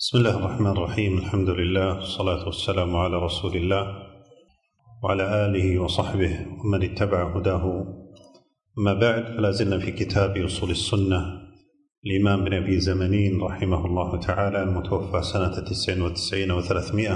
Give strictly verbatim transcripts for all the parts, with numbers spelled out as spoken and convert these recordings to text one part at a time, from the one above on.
بسم الله الرحمن الرحيم. الحمد لله والصلاة والسلام على رسول الله وعلى آله وصحبه ومن اتبع هداه. أما بعد، فلا زلنا في كتاب أصول السنة الإمام بن أبي زمنين رحمه الله تعالى، المتوفى سنة تسع وتسعين وثلاثمائة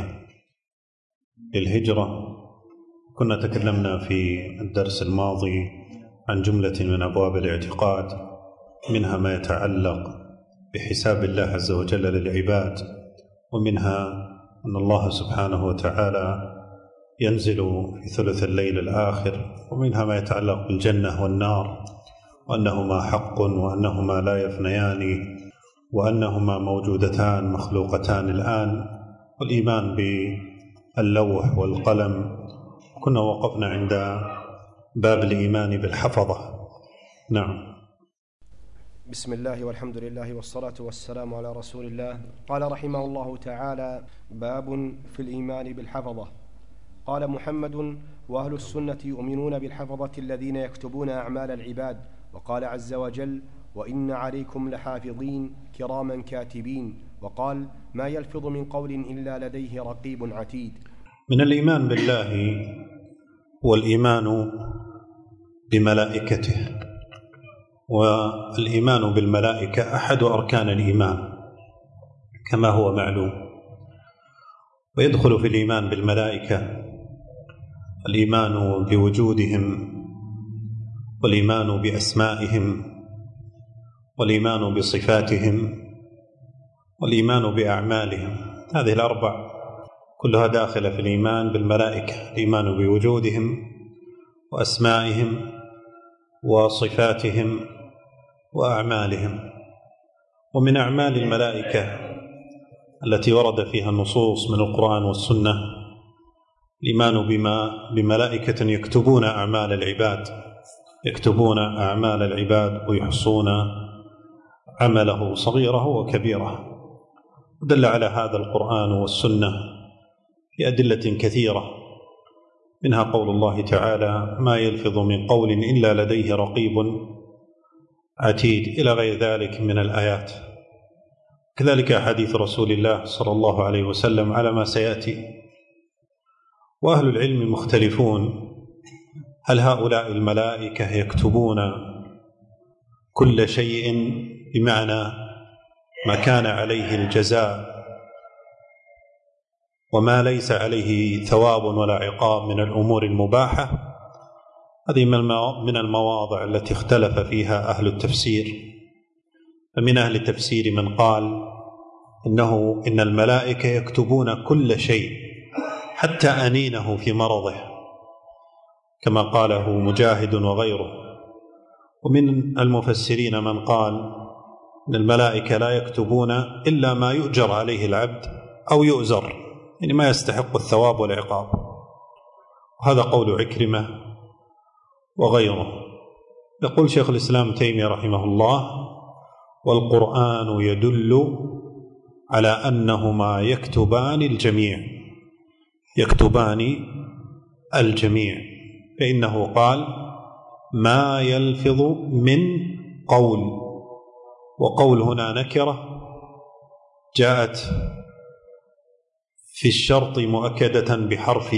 للهجرة. كنا تكلمنا في الدرس الماضي عن جملة من أبواب الاعتقاد، منها ما يتعلق بحساب الله عز وجل للعباد، ومنها أن الله سبحانه وتعالى ينزل في ثلث الليل الآخر، ومنها ما يتعلق بالجنة والنار، وأنهما حق وأنهما لا يفنيان وأنهما موجودتان مخلوقتان الآن، والإيمان باللوح والقلم. كنا وقفنا عند باب الإيمان بالحفظة. نعم. بسم الله والحمد لله والصلاة والسلام على رسول الله. قال رحمه الله تعالى: باب في الإيمان بالحفظة. قال محمد: وأهل السنة يؤمنون بالحفظة الذين يكتبون أعمال العباد. وقال عز وجل: وإن عليكم لحافظين كراما كاتبين. وقال: ما يلفظ من قول إلا لديه رقيب عتيد. من الإيمان بالله والإيمان بملائكته، والإيمان بالملائكة أحد أركان الإيمان كما هو معلوم. ويدخل في الإيمان بالملائكة الإيمان بوجودهم، والإيمان بأسمائهم، والإيمان بصفاتهم، والإيمان بأعمالهم. هذه الأربع كلها داخلة في الإيمان بالملائكة: الإيمان بوجودهم وأسمائهم وصفاتهم وأعمالهم. ومن أعمال الملائكة التي ورد فيها النصوص من القرآن والسنة الإيمان بما بملائكة يكتبون أعمال العباد، يكتبون أعمال العباد ويحصون عمله صغيره وكبيره. ودل على هذا القرآن والسنة في أدلة كثيرة، منها قول الله تعالى: ما يلفظ من قول إلا لديه رقيب عتيد، إلى غير ذلك من الآيات. كذلك حديث رسول الله صلى الله عليه وسلم على ما سيأتي. وأهل العلم مختلفون: هل هؤلاء الملائكة يكتبون كل شيء بمعنى ما كان عليه الجزاء وما ليس عليه ثواب ولا عقاب من الأمور المباحة؟ هذه من المواضع التي اختلف فيها أهل التفسير. فمن أهل التفسير من قال إنه إن الملائكة يكتبون كل شيء حتى أنينه في مرضه، كما قاله مجاهد وغيره. ومن المفسرين من قال إن الملائكة لا يكتبون إلا ما يؤجر عليه العبد أو يؤزر، يعني ما يستحق الثواب والعقاب. وهذا قول عكرمة وغيره. يقول شيخ الإسلام تيمية رحمه الله: والقرآن يدل على أنهما يكتبان الجميع، يكتبان الجميع، فإنه قال: ما يلفظ من قول. وقول هنا نكرة جاءت في الشرط مؤكدة بحرف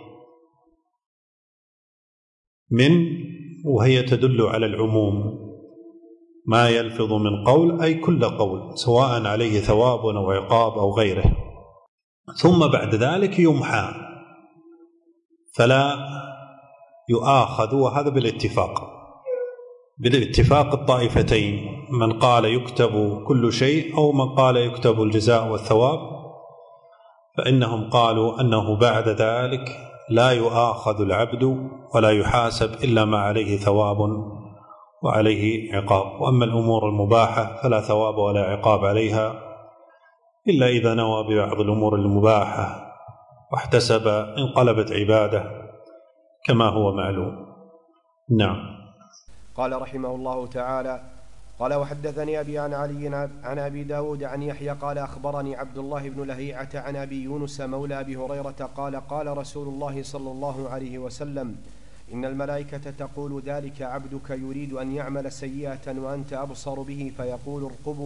من، وهي تدل على العموم. ما يلفظ من قول أي كل قول، سواء عليه ثواب أو عقاب أو غيره. ثم بعد ذلك يمحى فلا يؤاخذ، وهذا بالاتفاق بالاتفاق الطائفتين، من قال يكتب كل شيء أو من قال يكتب الجزاء والثواب، فإنهم قالوا أنه بعد ذلك لا يؤاخذ العبد ولا يحاسب إلا ما عليه ثواب وعليه عقاب. وأما الأمور المباحة فلا ثواب ولا عقاب عليها إلا إذا نوى ببعض الأمور المباحة واحتسب انقلبت عبادة كما هو معلوم. نعم. قال رحمه الله تعالى: قال وحدثني أبي عن علي عن أبي داود عن يحيى قال أخبرني عبد الله بن لهيعة عن أبي يونس مولى أبي هريرة قال: قال رسول الله صلى الله عليه وسلم: إن الملائكة تقول ذلك عبدك يريد أن يعمل سيئة وأنت أبصر به، فيقول ارقبوا،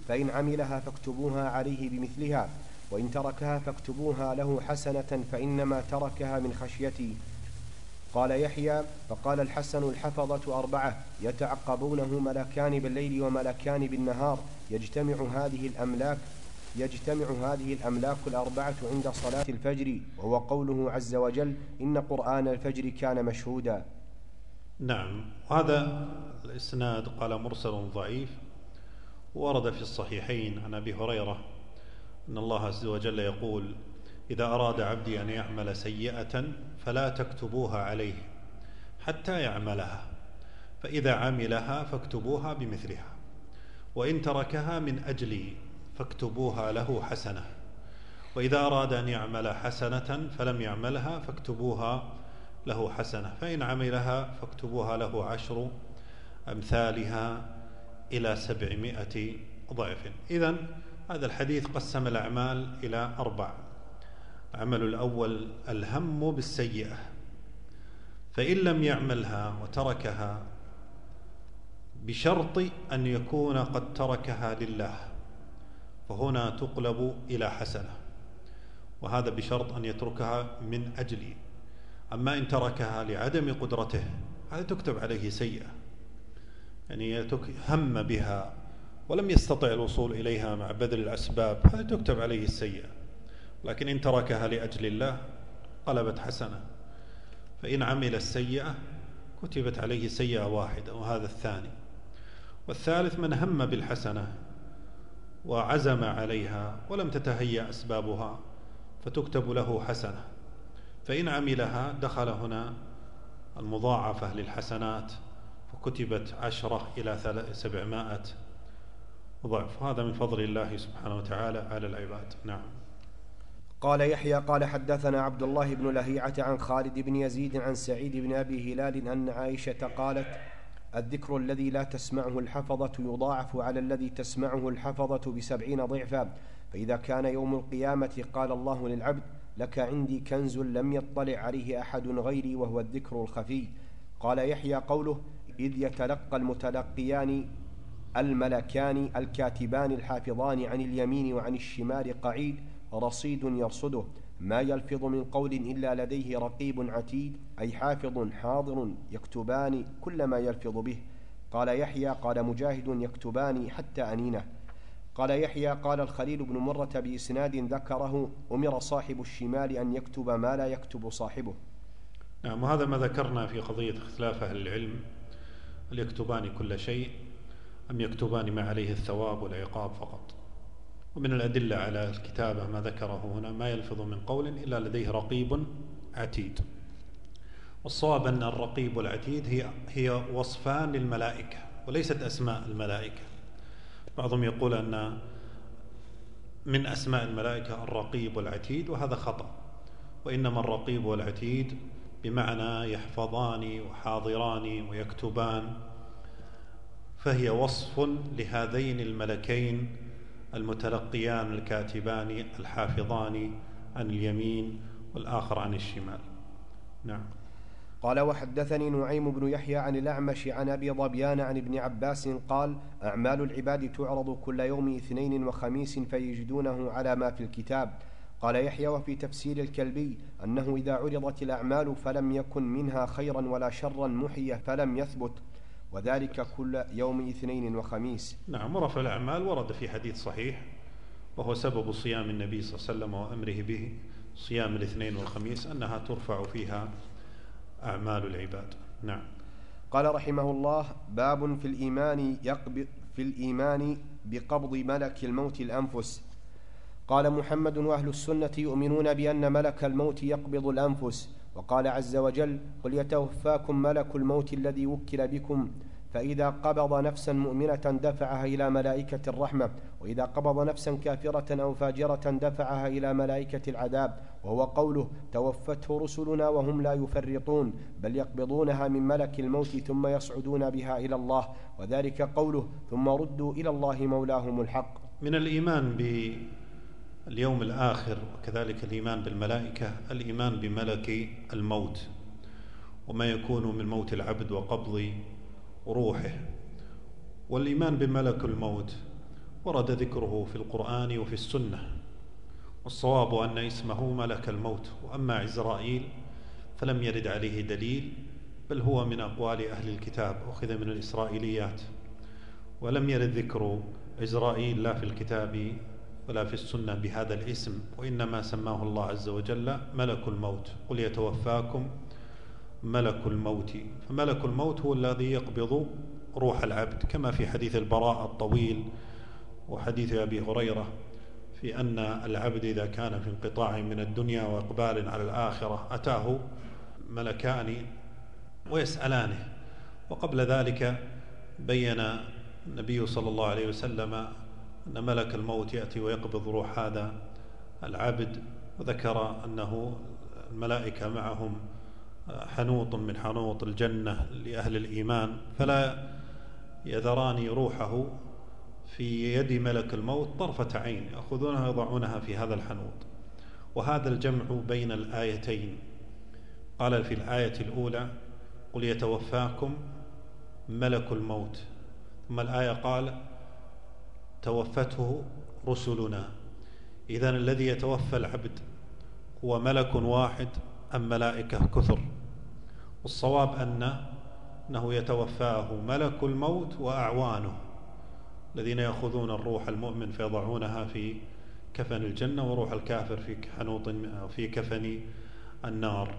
فإن عملها فاكتبوها عليه بمثلها، وإن تركها فاكتبوها له حسنة فإنما تركها من خشيتي. قال يحيى: فقال الحسن: الحفظة أربعة يتعقبونه ملكان بالليل وملكان بالنهار، يجتمع هذه الأملاك يجتمع هذه الأملاك الأربعة عند صلاة الفجر، وهو قوله عز وجل: إن قرآن الفجر كان مشهودا. نعم. هذا الإسناد قال مرسل ضعيف، ورد في الصحيحين عن أبي هريرة أن الله عز وجل يقول: إذا أراد عبدي أن يعمل سيئة فلا تكتبوها عليه حتى يعملها، فإذا عملها فاكتبوها بمثلها، وإن تركها من أجلي فاكتبوها له حسنة، وإذا أراد أن يعمل حسنة فلم يعملها فاكتبوها له حسنة، فإن عملها فاكتبوها له عشر أمثالها إلى سبعمائة ضعف. إذن هذا الحديث قسم الأعمال إلى أربع. العمل الأول الهم بالسيئة، فإن لم يعملها وتركها بشرط أن يكون قد تركها لله فهنا تقلب إلى حسنة، وهذا بشرط أن يتركها من أجلي. أما إن تركها لعدم قدرته هذا تكتب عليه سيئة، يعني هم بها ولم يستطع الوصول إليها مع بذل الأسباب، هذا تكتب عليه السيئة. لكن إن تركها لأجل الله قلبت حسنة، فإن عمل السيئة كتبت عليه سيئة واحدة، وهذا الثاني. والثالث من هم بالحسنة وعزم عليها ولم تتهيأ أسبابها فتكتب له حسنة، فإن عملها دخل هنا المضاعفة للحسنات فكتبت عشرة إلى سبعمائة ضعف. هذا من فضل الله سبحانه وتعالى على العباد. نعم. قال يحيى: قال حدثنا عبد الله بن لهيعة عن خالد بن يزيد عن سعيد بن أبي هلال أن عائشة قالت: الذكر الذي لا تسمعه الحفظة يضاعف على الذي تسمعه الحفظة بسبعين ضعفا، فإذا كان يوم القيامة قال الله للعبد: لك عندي كنز لم يطلع عليه أحد غيري وهو الذكر الخفي. قال يحيى: قوله: إذ يتلقى المتلقيان الملكان الكاتبان الحافظان عن اليمين وعن الشمال قعيد رصيد يرصده، ما يلفظ من قول إلا لديه رقيب عتيد، أي حافظ حاضر يكتبان كل ما يلفظ به. قال يحيى: قال مجاهد: يكتبان حتى أنينه. قال يحيى: قال الخليل بن مرة بإسناد ذكره: أمر صاحب الشمال أن يكتب ما لا يكتب صاحبه. نعم. وهذا ما ذكرنا في قضية اختلاف أهل العلم، هل يكتبان كل شيء أم يكتبان ما عليه الثواب والعقاب فقط. ومن الأدلة على الكتابة ما ذكره هنا: ما يلفظ من قول إلا لديه رقيب عتيد. والصواب أن الرقيب والعتيد هي هي وصفان للملائكة وليست أسماء الملائكة. بعضهم يقول أن من أسماء الملائكة الرقيب والعتيد، وهذا خطأ، وإنما الرقيب والعتيد بمعنى يحفظان وحاضران ويكتبان، فهي وصف لهذين الملكين المتلقيان الكاتبان الحافظان عن اليمين والآخر عن الشمال. نعم. قال: وحدثني نعيم بن يحيى عن الأعمش عن أبي ظبيان عن ابن عباس قال: أعمال العباد تعرض كل يوم اثنين وخميس فيجدونه على ما في الكتاب. قال يحيى: وفي تفسير الكلبي أنه إذا عرضت الأعمال فلم يكن منها خيرا ولا شرا محي فلم يثبت، وذلك كل يوم اثنين وخميس. نعم. ورفع الأعمال ورد في حديث صحيح، وهو سبب صيام النبي صلى الله عليه وسلم وأمره به، صيام الاثنين والخميس، أنها ترفع فيها أعمال العباد. نعم. قال رحمه الله: باب في الإيمان, يقبض في الإيمان بقبض ملك الموت الأنفس. قال محمد: وأهل السنة يؤمنون بأن ملك الموت يقبض الأنفس، وقال عز وجل: قل يتوفاكم ملك الموت الذي وكل بكم، فإذا قبض نفسا مؤمنة دفعها إلى ملائكة الرحمة، وإذا قبض نفسا كافرة أو فاجرة دفعها إلى ملائكة العذاب، وهو قوله: توفته رسلنا وهم لا يفرطون، بل يقبضونها من ملك الموت ثم يصعدون بها إلى الله، وذلك قوله: ثم ردوا إلى الله مولاهم الحق. من الإيمان باليوم الآخر وكذلك الإيمان بالملائكة الإيمان بملك الموت وما يكون من موت العبد وقبض روحه. والإيمان بملك الموت ورد ذكره في القرآن وفي السنة، والصواب أن اسمه ملك الموت. وأما عزرائيل فلم يرد عليه دليل، بل هو من أقوال أهل الكتاب، أخذ من الإسرائيليات، ولم يرد ذكر عزرائيل لا في الكتاب ولا في السنة بهذا الاسم، وإنما سماه الله عز وجل ملك الموت. قل يتوفاكم ملك الموت. فملك الموت هو الذي يقبض روح العبد، كما في حديث البراء الطويل وحديث أبي هريرة في أن العبد إذا كان في انقطاع من الدنيا وإقبال على الآخرة أتاه ملكان ويسألانه. وقبل ذلك بين النبي صلى الله عليه وسلم أن ملك الموت يأتي ويقبض روح هذا العبد، وذكر أنه الملائكة معهم حنوط من حنوط الجنة لأهل الإيمان، فلا يذران روحه في يد ملك الموت طرفة عين، يأخذونها ويضعونها في هذا الحنوط. وهذا الجمع بين الآيتين، قال في الآية الأولى قل يتوفاكم ملك الموت، ثم الآية قال توفته رسلنا. إذن الذي يتوفى العبد هو ملك واحد أم ملائكة كثر؟ والصواب أن أنه يتوفاه ملك الموت وأعوانه الذين يأخذون الروح المؤمن فيضعونها في كفن الجنة، وروح الكافر في حنوط في كفن النار.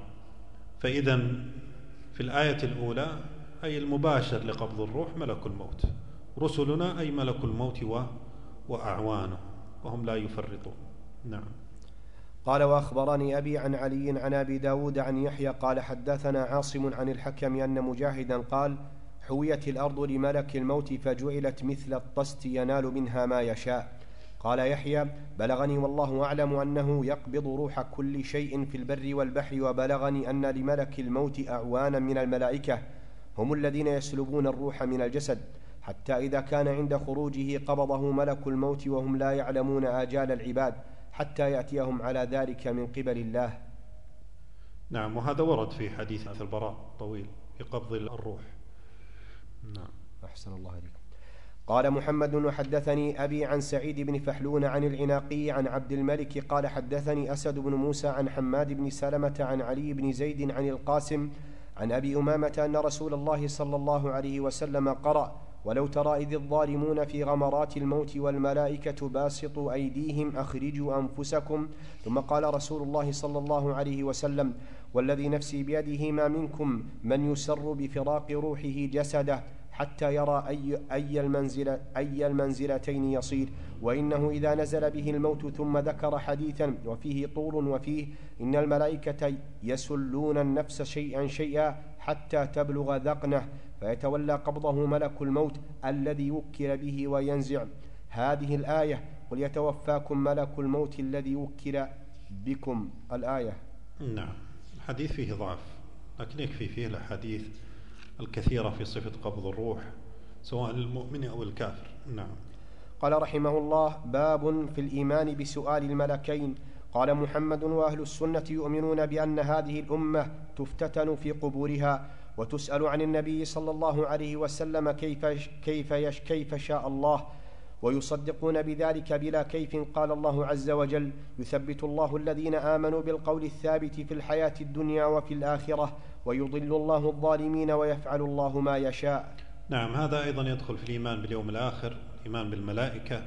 فإذن في الآية الأولى أي المباشر لقبض الروح ملك الموت، رسلنا أي ملك الموت وأعوانه، وهم لا يفرطون. نعم. قال وأخبرني أبي عن علي عن أبي داود عن يحيى قال حدثنا عاصم عن الحكم أن مجاهدا قال حويت الأرض لملك الموت فجعلت مثل الطست ينال منها ما يشاء. قال يحيى بلغني والله أعلم أنه يقبض روح كل شيء في البر والبحر، وبلغني أن لملك الموت أعوانا من الملائكة هم الذين يسلبون الروح من الجسد، حتى إذا كان عند خروجه قبضه ملك الموت وهم لا يعلمون آجال العباد حتى يأتيهم على ذلك من قبل الله. نعم. وهذا ورد في حديث البراء طويل في قبض الروح. نعم. أحسن الله عليكم. قال محمد وحدثني أبي عن سعيد بن فحلون عن العناقي عن عبد الملك قال حدثني أسد بن موسى عن حماد بن سلمة عن علي بن زيد عن القاسم عن أبي أمامة أن رسول الله صلى الله عليه وسلم قرأ ولو ترى إذ الظالمون في غمرات الموت والملائكة باسطوا أيديهم أخرجوا أنفسكم، ثم قال رسول الله صلى الله عليه وسلم والذي نفسي بيده ما منكم من يسر بفراق روحه جسده حتى يرى أي, أي, المنزل أي المنزلتين يصير، وإنه إذا نزل به الموت ثم ذكر حديثا وفيه طول وفيه إن الملائكة يسلون النفس شيئا شيئا حتى تبلغ ذقنه فيتولى قبضه ملك الموت الذي وكل به وينزع. هذه الآية قل يتوفاكم ملك الموت الذي وكل بكم الآية. نعم. الحديث فيه ضعف، لكن يكفي فيه الأحاديث الكثيرة في صفة قبض الروح سواء للمؤمن أو الكافر. نعم. قال رحمه الله باب في الإيمان بسؤال الملكين. قال محمد وأهل السنة يؤمنون بأن هذه الأمة تفتتن في قبورها وتسأل عن النبي صلى الله عليه وسلم كيف, كيف, يش كيف شاء الله، ويصدقون بذلك بلا كيف. قال الله عز وجل يثبت الله الذين آمنوا بالقول الثابت في الحياة الدنيا وفي الآخرة ويضل الله الظالمين ويفعل الله ما يشاء. نعم. هذا أيضا يدخل في الإيمان باليوم الآخر، الإيمان بالملائكة،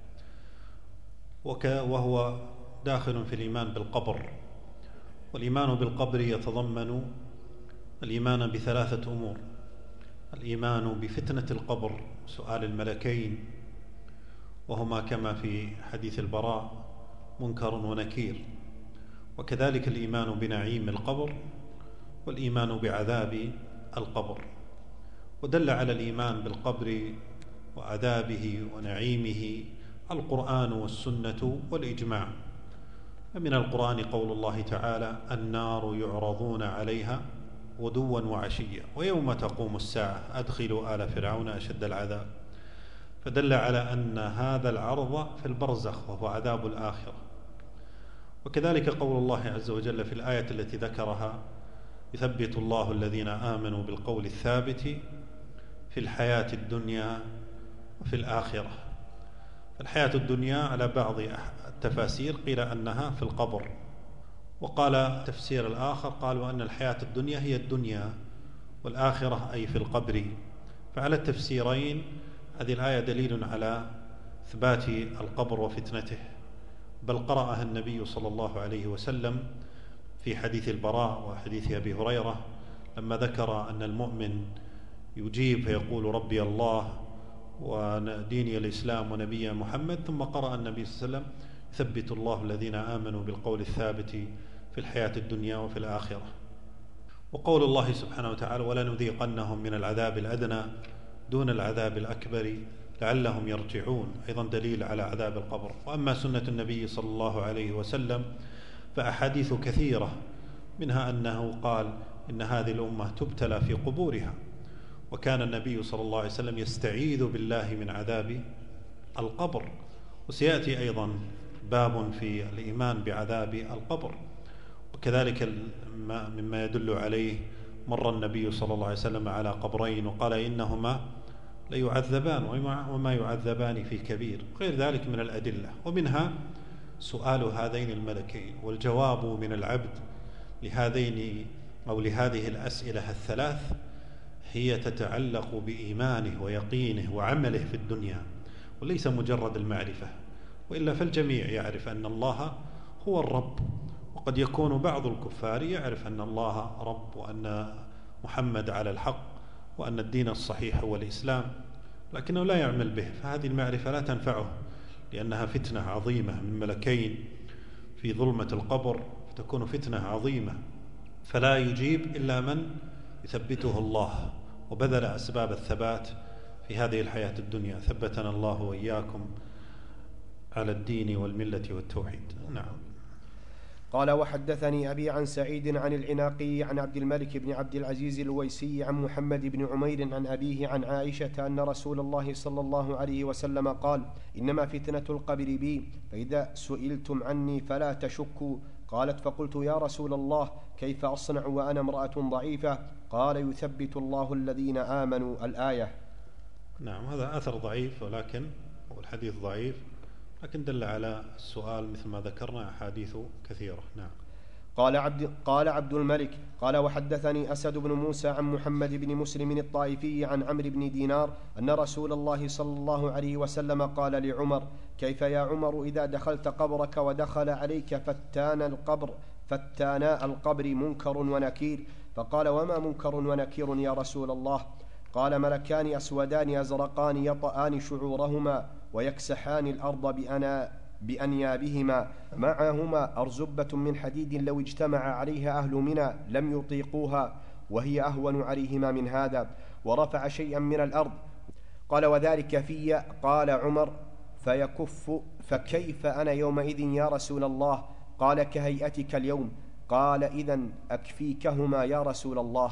وهو داخل في الإيمان بالقبر. والإيمان بالقبر يتضمن الإيمان بثلاثة أمور: الإيمان بفتنة القبر، سؤال الملكين، وهما كما في حديث البراء منكر ونكير، وكذلك الإيمان بنعيم القبر والإيمان بعذاب القبر. ودل على الإيمان بالقبر وعذابه ونعيمه القرآن والسنة والإجماع. فمن القرآن قول الله تعالى النار يعرضون عليها غدوا وعشيا ويوم تقوم الساعة أدخلوا آل فرعون أشد العذاب، فدل على أن هذا العرض في البرزخ وهو عذاب الآخرة. وكذلك قول الله عز وجل في الآية التي ذكرها يثبت الله الذين آمنوا بالقول الثابت في الحياة الدنيا وفي الآخرة. الحياة الدنيا على بعض التفاسير قيل أنها في القبر، وقال التفسير الآخر قالوا أن الحياة الدنيا هي الدنيا والآخرة أي في القبر. فعلى التفسيرين هذه الآية دليل على إثبات القبر وفتنته، بل قرأها النبي صلى الله عليه وسلم في حديث البراء وحديث أبي هريرة لما ذكر أن المؤمن يجيب فيقول ربي الله وديني الإسلام ونبي محمد، ثم قرأ النبي صلى الله عليه وسلم ثبت الله الذين آمنوا بالقول الثابت في الحياة الدنيا وفي الآخرة. وقول الله سبحانه وتعالى ولنذيقنهم من العذاب الأدنى دون العذاب الأكبر لعلهم يرجعون، أيضا دليل على عذاب القبر. وأما سنة النبي صلى الله عليه وسلم فأحاديث كثيرة، منها أنه قال إن هذه الأمة تبتلى في قبورها، وكان النبي صلى الله عليه وسلم يستعيذ بالله من عذاب القبر. وسيأتي أيضا باب في الإيمان بعذاب القبر، وكذلك مما يدل عليه مر النبي صلى الله عليه وسلم على قبرين وقال إنهما ليعذبان وما يعذبان في كبير، غير ذلك من الأدلة. ومنها سؤال هذين الملكين والجواب من العبد لهذين أو لهذه الأسئلة الثلاث هي تتعلق بإيمانه ويقينه وعمله في الدنيا، وليس مجرد المعرفة، وإلا فالجميع يعرف أن الله هو الرب، وقد يكون بعض الكفار يعرف أن الله رب وأن محمد على الحق وأن الدين الصحيح هو الإسلام، لكنه لا يعمل به، فهذه المعرفة لا تنفعه لأنها فتنة عظيمة من ملكين في ظلمة القبر، فتكون فتنة عظيمة، فلا يجيب إلا من يثبته الله وبذل أسباب الثبات في هذه الحياة الدنيا. ثبتنا الله وإياكم على الدين والملة والتوحيد. نعم. قال وحدثني أبي عن سعيد عن العناقي عن عبد الملك بن عبد العزيز الويسي عن محمد بن عمير عن أبيه عن عائشة أن رسول الله صلى الله عليه وسلم قال إنما فتنة القبر بي، فإذا سئلتم عني فلا تشكوا. قالت فقلت يا رسول الله كيف أصنع وأنا امرأة ضعيفة؟ قال يثبت الله الذين آمنوا الآية. نعم، هذا أثر ضعيف، ولكن الحديث ضعيف، لكن دل على السؤال مثل ما ذكرنا أحاديث كثيرة. نعم. قال عبد, قال عبد الملك قال وحدثني أسد بن موسى عن محمد بن مسلم الطائفي عن عمرو بن دينار أن رسول الله صلى الله عليه وسلم قال لعمر كيف يا عمر إذا دخلت قبرك ودخل عليك فتان القبر فتانا القبر منكر ونكير؟ فقال وما منكر ونكير يا رسول الله؟ قال ملكان أسودان أزرقان يطآن شعورهما ويكسحان الأرض بأنا بأنيابهما معهما أرزبة من حديد لو اجتمع عليها أهل منى لم يطيقوها وهي أهون عليهما من هذا، ورفع شيئا من الأرض. قال وذلك في. قال عمر فيكف فكيف أنا يومئذ يا رسول الله؟ قال كهيئتك اليوم. قال إذن أكفيكهما يا رسول الله.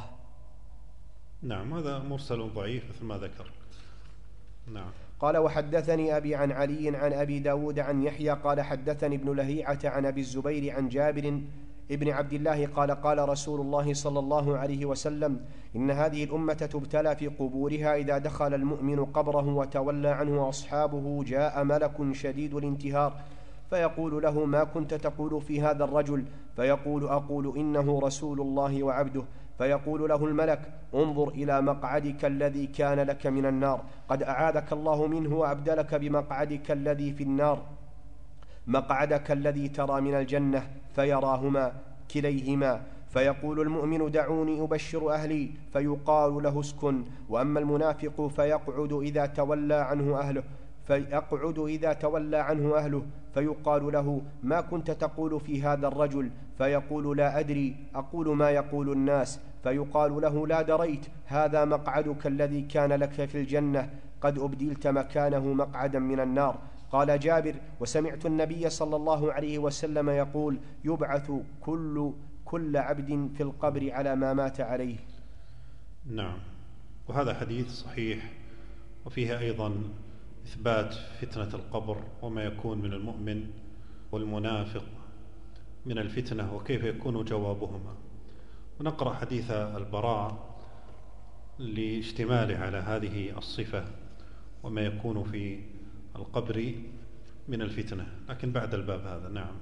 نعم، هذا مرسل ضعيف مثل ما ذكر. نعم. قال وحدثني أبي عن علي عن أبي داود عن يحيى قال حدثني ابن لهيعة عن أبي الزبير عن جابر ابن عبد الله قال قال رسول الله صلى الله عليه وسلم إن هذه الأمة تبتلى في قبورها، إذا دخل المؤمن قبره وتولى عنه أصحابه جاء ملك شديد الانتهار فيقول له ما كنت تقول في هذا الرجل؟ فيقول أقول إنه رسول الله وعبده. فيقول له الملك انظر إلى مقعدك الذي كان لك من النار، قد أعاذك الله منه وأبدلك بمقعدك الذي في النار مقعدك الذي ترى من الجنة، فيراهما كليهما. فيقول المؤمن دعوني أبشر أهلي، فيقال له اسكن. وأما المنافق فيقعد إذا تولى عنه أهله فيقعد إذا تولى عنه أهله فيقال له ما كنت تقول في هذا الرجل؟ فيقول لا أدري، أقول ما يقول الناس. فيقال له لا دريت، هذا مقعدك الذي كان لك في الجنة، قد أبدلت مكانه مقعدا من النار. قال جابر وسمعت النبي صلى الله عليه وسلم يقول يبعث كل, كل عبد في القبر على ما مات عليه. نعم، وهذا حديث صحيح، وفيه أيضا إثبات فتنة القبر وما يكون من المؤمن والمنافق من الفتنة وكيف يكون جوابهما. ونقرأ حديث البراء لاشتماله على هذه الصفة وما يكون في القبر من الفتنة، لكن بعد الباب هذا. نعم.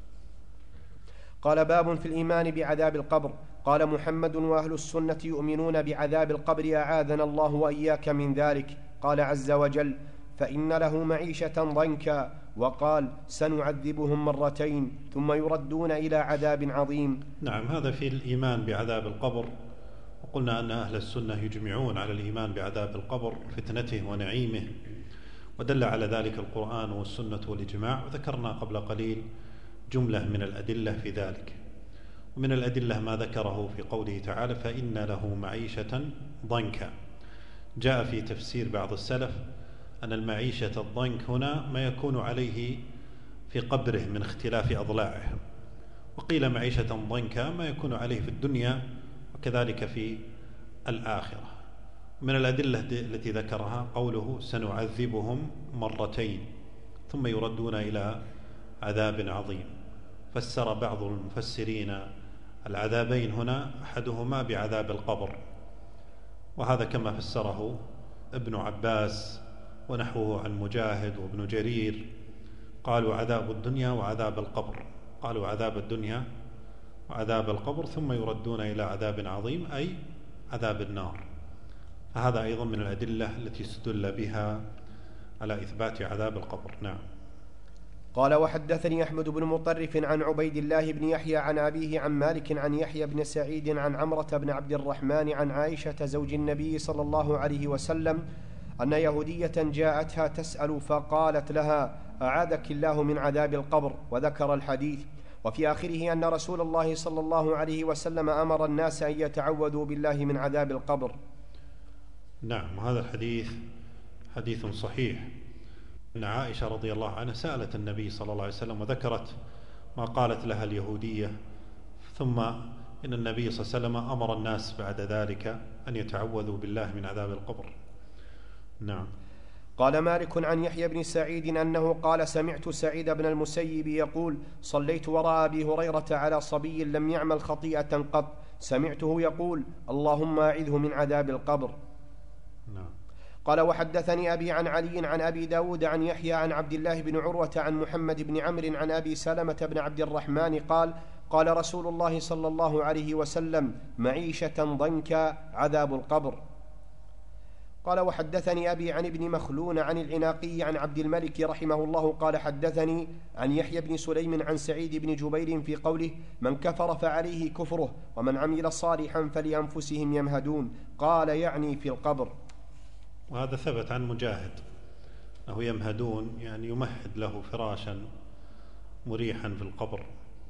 قال باب في الإيمان بعذاب القبر. قال محمد وأهل السنة يؤمنون بعذاب القبر أعاذنا الله وإياك من ذلك. قال عز وجل فإن له معيشة ضنكا، وقال سنعذبهم مرتين ثم يردون إلى عذاب عظيم. نعم، هذا في الإيمان بعذاب القبر. وقلنا أن أهل السنة يجمعون على الإيمان بعذاب القبر فتنته ونعيمه، ودل على ذلك القرآن والسنة والإجماع، وذكرنا قبل قليل جملة من الأدلة في ذلك. ومن الأدلة ما ذكره في قوله تعالى فإن له معيشة ضنكا. جاء في تفسير بعض السلف أن المعيشة الضنك هنا ما يكون عليه في قبره من اختلاف أضلاعه، وقيل معيشة ضنكا ما يكون عليه في الدنيا وكذلك في الآخرة. من الأدلة التي ذكرها قوله سنعذبهم مرتين ثم يردون إلى عذاب عظيم. فسر بعض المفسرين العذابين هنا أحدهما بعذاب القبر، وهذا كما فسره ابن عباس ونحوه عن مجاهد وابن جرير، قالوا عذاب الدنيا وعذاب القبر، قالوا عذاب الدنيا وعذاب القبر ثم يردون إلى عذاب عظيم أي عذاب النار. فهذا أيضا من الأدلة التي استدل بها على إثبات عذاب القبر. نعم. قال وحدثني أحمد بن مطرف عن عبيد الله بن يحيى عن أبيه عن مالك عن يحيى بن سعيد عن عمرة بن عبد الرحمن عن عائشة زوج النبي صلى الله عليه وسلم أن يهودية جاءتها تسأل فقالت لها أعاذك الله من عذاب القبر، وذكر الحديث. وفي آخره أن رسول الله صلى الله عليه وسلم أمر الناس أن يتعوذوا بالله من عذاب القبر. نعم، وهذا الحديث حديث صحيح. أن عائشة رضي الله عنها سألت النبي صلى الله عليه وسلم وذكرت ما قالت لها اليهودية، ثم إن النبي صلى الله عليه وسلم أمر الناس بعد ذلك أن يتعوذوا بالله من عذاب القبر. نعم. قال مالك عن يحيى بن سعيد أنه قال سمعت سعيد بن المسيب يقول صليت وراء أبي هريرة على صبي لم يعمل خطيئة قط، سمعته يقول اللهم أعذه من عذاب القبر. نعم. قال وحدثني أبي عن علي عن أبي داود عن يحيى عن عبد الله بن عروة عن محمد بن عمرو عن أبي سلمة بن عبد الرحمن قال قال رسول الله صلى الله عليه وسلم معيشة ضنكا عذاب القبر. قال وحدثني أبي عن ابن مخلون عن العناقي عن عبد الملك رحمه الله قال حدثني عن يحيى بن سليم عن سعيد بن جبير في قوله من كفر فعليه كفره ومن عمل صالحا فلأنفسهم يمهدون، قال يعني في القبر. وهذا ثبت عن مجاهد أنه يمهدون يعني يمهد له فراشا مريحا في القبر.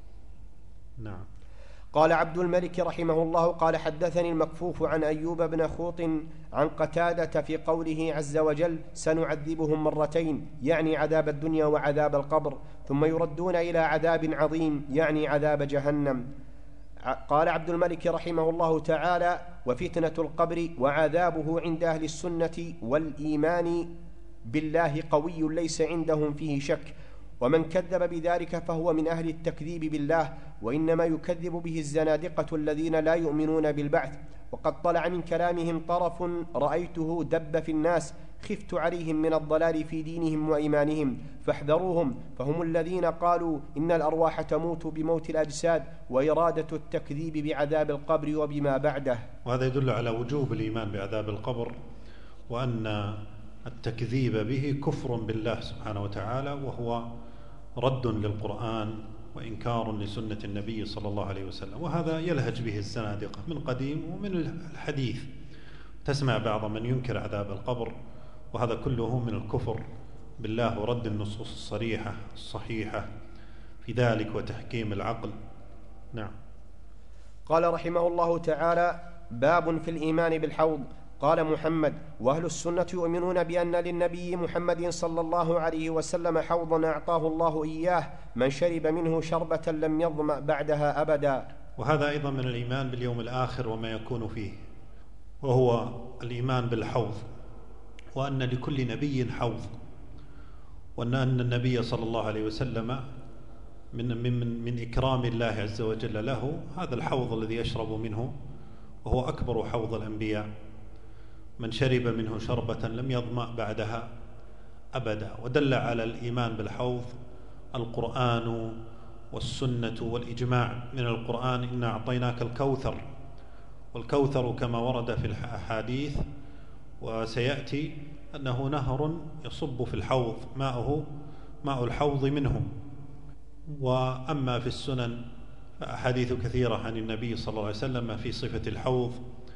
نعم. قال عبد الملك رحمه الله قال حدثني المكفوف عن أيوب بن خوط عن قتادة في قوله عز وجل سنعذبهم مرتين يعني عذاب الدنيا وعذاب القبر ثم يردون إلى عذاب عظيم يعني عذاب جهنم. قال عبد الملك رحمه الله تعالى وفتنة القبر وعذابه عند أهل السنة والإيمان بالله قوي ليس عندهم فيه شك، ومن كذب بذلك فهو من أهل التكذيب بالله، وإنما يكذب به الزنادقة الذين لا يؤمنون بالبعث. وقد طلع من كلامهم طرف رأيته دب في الناس خفت عليهم من الضلال في دينهم وإيمانهم فاحذروهم، فهم الذين قالوا إن الأرواح تموت بموت الأجساد وإرادة التكذيب بعذاب القبر وبما بعده. وهذا يدل على وجوب الإيمان بعذاب القبر، وأن التكذيب به كفر بالله سبحانه وتعالى، وهو رد للقرآن وإنكار لسنة النبي صلى الله عليه وسلم. وهذا يلهج به الزنادقة من قديم ومن الحديث، تسمع بعض من ينكر عذاب القبر، وهذا كله من الكفر بالله ورد النصوص الصريحة الصحيحة في ذلك وتحكيم العقل. نعم. قال رحمه الله تعالى باب في الإيمان بالحوض. قال محمد وأهل السنة يؤمنون بأن للنبي محمد صلى الله عليه وسلم حوضا أعطاه الله إياه من شرب منه شربة لم يظمأ بعدها أبدا. وهذا أيضا من الإيمان باليوم الآخر وما يكون فيه، وهو الإيمان بالحوض، وأن لكل نبي حوض، وأن النبي صلى الله عليه وسلم من, من, من إكرام الله عز وجل له هذا الحوض الذي يشرب منه، وهو أكبر حوض الأنبياء، من شرب منه شربة لم يظمأ بعدها أبدا. ودل على الإيمان بالحوض القرآن والسنة والإجماع. من القرآن إنا أعطيناك الكوثر، والكوثر كما ورد في الأحاديث وسيأتي أنه نهر يصب في الحوض، ماءه ماء الحوض منه. وأما في السنن فأحاديث كثيرة عن النبي صلى الله عليه وسلم في صفة الحوض،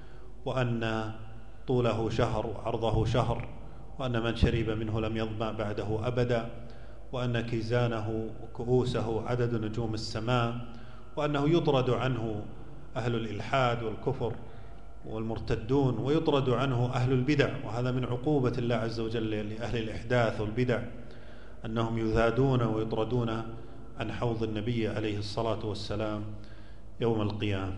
وأن طوله شهر وعرضه شهر، وأن من شرب منه لم يظمأ بعده أبدا، وأن كيزانه وكؤوسه عدد نجوم السماء، وأنه يطرد عنه أهل الإلحاد والكفر والمرتدون، ويطرد عنه أهل البدع. وهذا من عقوبة الله عز وجل لأهل الإحداث والبدع، أنهم يذادون ويطردون عن حوض النبي عليه الصلاة والسلام يوم القيامة.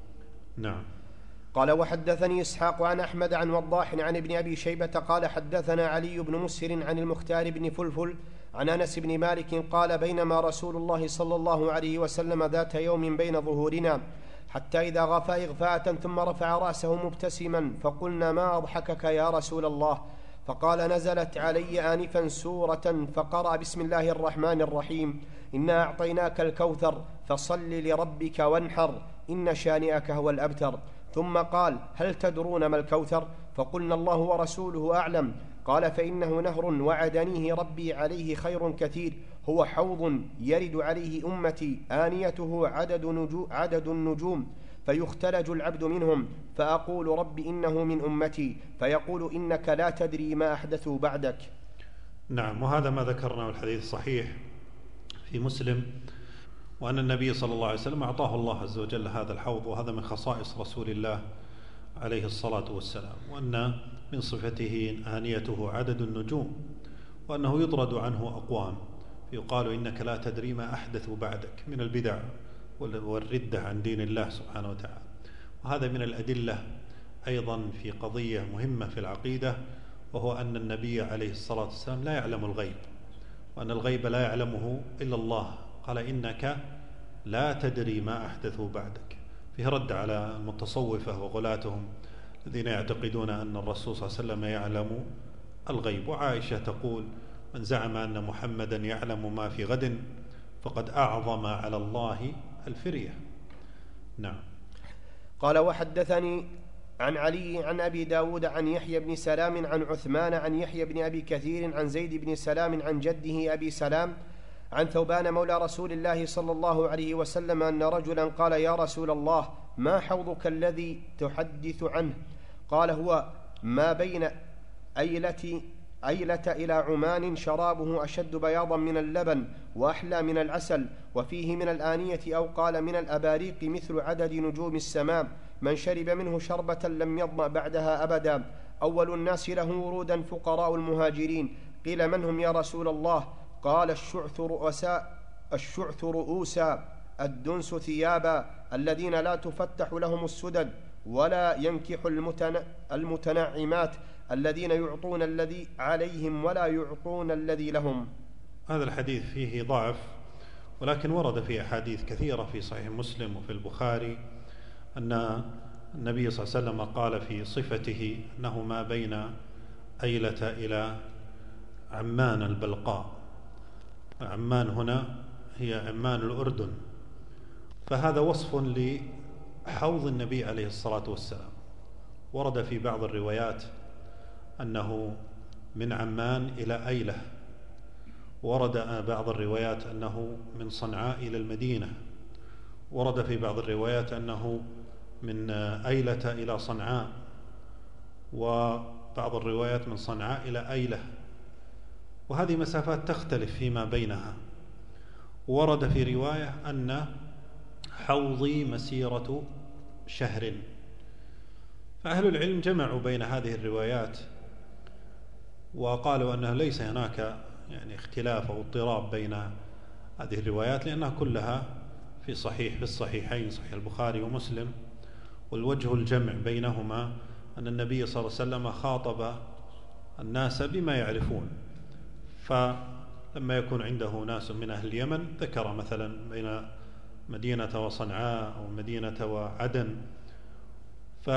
نعم. قال وحدثني إسحاق عن أحمد عن وضاح عن ابن أبي شيبة قال حدثنا علي بن مسهر عن المختار بن فلفل عن أنس بن مالك قال بينما رسول الله صلى الله عليه وسلم ذات يوم بين ظهورنا حتى إذا غفى إغفاءة ثم رفع رأسه مبتسما فقلنا ما أضحكك يا رسول الله؟ فقال نزلت علي آنفا سورة فقرأ بسم الله الرحمن الرحيم إنا أعطيناك الكوثر فصل لربك وانحر إن شانئك هو الأبتر. ثم قال هل تدرون ما الكوثر؟ فقلنا الله ورسوله أعلم. قال فإنه نهر وعدنيه ربي عليه خير كثير، هو حوض يرد عليه أمتي آنيته عدد, نجو عدد النجوم فيختلج العبد منهم، فأقول رب إنه من أمتي، فيقول إنك لا تدري ما أحدثوا بعدك. نعم. وهذا ما ذكرنا الحديث صحيح في مسلم، وأن النبي صلى الله عليه وسلم أعطاه الله عز وجل هذا الحوض، وهذا من خصائص رسول الله عليه الصلاة والسلام، وأن من صفته آنيته عدد النجوم، وأنه يطرد عنه أقوام يقال إنك لا تدري ما أحدثوا بعدك من البدع والردة عن دين الله سبحانه وتعالى. وهذا من الأدلة أيضا في قضية مهمة في العقيدة، وهو أن النبي عليه الصلاة والسلام لا يعلم الغيب، وأن الغيب لا يعلمه إلا الله. قال إنك لا تدري ما أحدثوا بعدك، فيه رد على المتصوفة وغلاتهم الذين يعتقدون أن الرسول صلى الله عليه وسلم يعلم الغيب. وعائشة تقول من زعم أن محمدا يعلم ما في غد فقد أعظم على الله الفرية. نعم. قال وحدثني عن علي عن أبي داود عن يحيى بن سلام عن عثمان عن يحيى بن أبي كثير عن زيد بن سلام عن جده أبي سلام عن ثوبان مولى رسول الله صلى الله عليه وسلم أن رجلا قال يا رسول الله ما حوضك الذي تحدث عنه؟ قال هو ما بين أيلة, أيلة إلى عمان شرابه أشد بياضا من اللبن وأحلى من العسل، وفيه من الآنية أو قال من الأباريق مثل عدد نجوم السماء، من شرب منه شربة لم يظمأ بعدها أبدا. أول الناس له ورودا فقراء المهاجرين. قيل من هم يا رسول الله؟ قال الشعث رؤساء الشعث رؤوسا الدنس ثيابا الذين لا تفتح لهم السدد ولا ينكح المتن... المتنعمات الذين يعطون الذي عليهم ولا يعطون الذي لهم. هذا الحديث فيه ضعف، ولكن ورد في أحاديث كثيرة في صحيح مسلم وفي البخاري أن النبي صلى الله عليه وسلم قال في صفته أنه ما بين أيلة إلى عمان البلقاء. عمان هنا هي عمان الأردن، فهذا وصف لحوض النبي عليه الصلاة والسلام. ورد في بعض الروايات أنه من عمان إلى أيلة، ورد بعض الروايات أنه من صنعاء إلى المدينة، ورد في بعض الروايات أنه من أيلة إلى صنعاء، وبعض الروايات من صنعاء إلى أيلة، وهذه مسافات تختلف فيما بينها. ورد في رواية أن حوضي مسيرة شهر. فأهل العلم جمعوا بين هذه الروايات وقالوا أنه ليس هناك يعني اختلاف أو اضطراب بين هذه الروايات، لأنها كلها في صحيح في الصحيحين صحيح البخاري ومسلم. والوجه الجمع بينهما أن النبي صلى الله عليه وسلم خاطب الناس بما يعرفون، فلما يكون عنده ناس من أهل اليمن ذكر مثلا بين مدينة وصنعاء أو مدينة وعدن،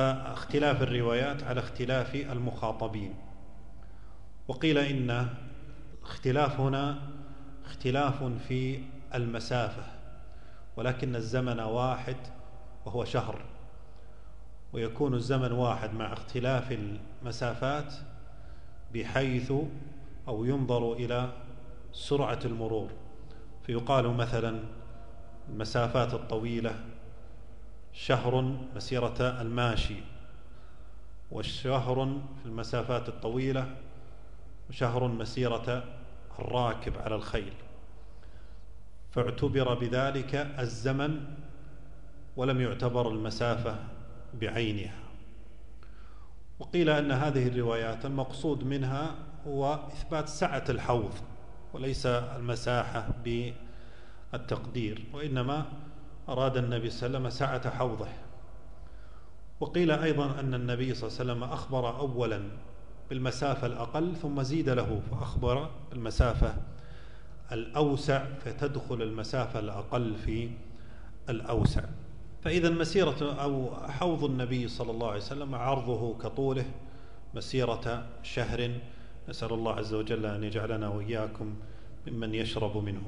فاختلاف الروايات على اختلاف المخاطبين. وقيل إن اختلاف هنا اختلاف في المسافة، ولكن الزمن واحد وهو شهر، ويكون الزمن واحد مع اختلاف المسافات بحيث أو ينظر إلى سرعة المرور، فيقال مثلا المسافات الطويلة شهر مسيرة الماشي، والشهر في المسافات الطويلة شهر مسيرة الراكب على الخيل، فاعتبر بذلك الزمن ولم يعتبر المسافة بعينها. وقيل أن هذه الروايات المقصود منها هو إثبات سعة الحوض وليس المساحة بالتقدير، وإنما أراد النبي صلى الله عليه وسلم سعة حوضه. وقيل أيضا أن النبي صلى الله عليه وسلم أخبر أولا بالمسافة الأقل ثم زيد له فأخبر بالمسافة الأوسع، فتدخل المسافة الأقل في الأوسع. فإذا مسيرة أو حوض النبي صلى الله عليه وسلم عرضه كطوله مسيرة شهر، نسأل الله عز وجل أن يجعلنا وإياكم ممن يشرب منه.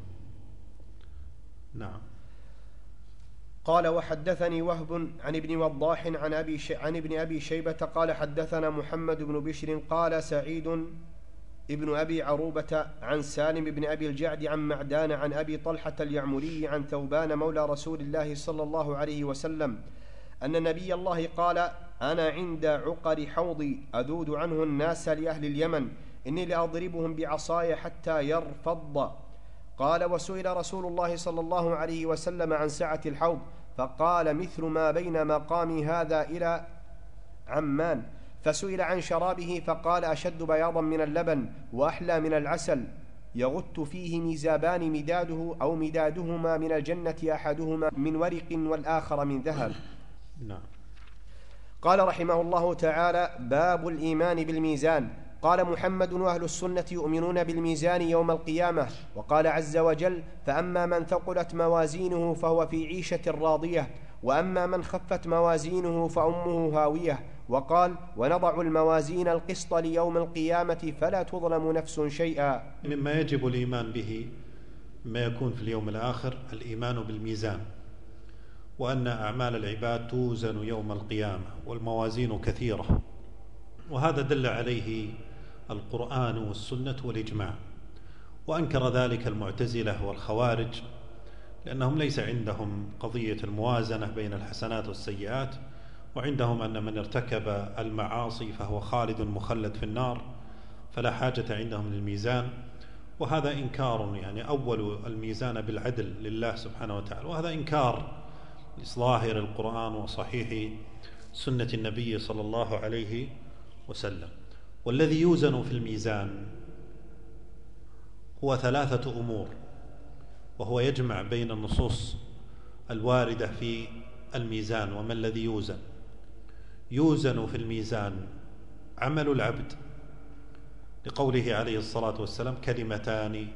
نعم. قال وحدثني وهب عن ابن وضاح عن, أبي ش... عن ابن أبي شيبة قال حدثنا محمد بن بشر قال سعيد ابن أبي عروبة عن سالم بن أبي الجعد عن معدان عن أبي طلحة اليعمري عن ثوبان مولى رسول الله صلى الله عليه وسلم أن نبي الله قال أنا عند عقر حوضي أذود عنه الناس لأهل اليمن إني لأضربهم بعصاي حتى يرفض. قال وسئل رسول الله صلى الله عليه وسلم عن سعة الحوض فقال مثل ما بين مقامي هذا إلى عمان. فسئل عن شرابه فقال أشد بياضا من اللبن وأحلى من العسل يغت فيه ميزابان مداده أو مدادهما من الجنة أحدهما من ورق والآخر من ذهب. نعم. قال رحمه الله تعالى باب الإيمان بالميزان. قال محمد وأهل السنة يؤمنون بالميزان يوم القيامة. وقال عز وجل فأما من ثقلت موازينه فهو في عيشة راضية وأما من خفت موازينه فأمه هاوية. وقال ونضع الموازين القسط ليوم القيامة فلا تظلم نفس شيئا. مما يجب الإيمان به ما يكون في اليوم الآخر الإيمان بالميزان، وأن أعمال العباد توزن يوم القيامة والموازين كثيرة، وهذا دل عليه القرآن والسنة والإجماع. وأنكر ذلك المعتزلة والخوارج لأنهم ليس عندهم قضية الموازنة بين الحسنات والسيئات، وعندهم أن من ارتكب المعاصي فهو خالد مخلد في النار، فلا حاجة عندهم للميزان. وهذا إنكار، يعني أول الميزان بالعدل لله سبحانه وتعالى، وهذا إنكار لظاهر القرآن وصحيح سنة النبي صلى الله عليه وسلم. والذي يوزن في الميزان هو ثلاثة أمور، وهو يجمع بين النصوص الواردة في الميزان. وما الذي يوزن؟ يوزن في الميزان عمل العبد، لقوله عليه الصلاة والسلام كلمتان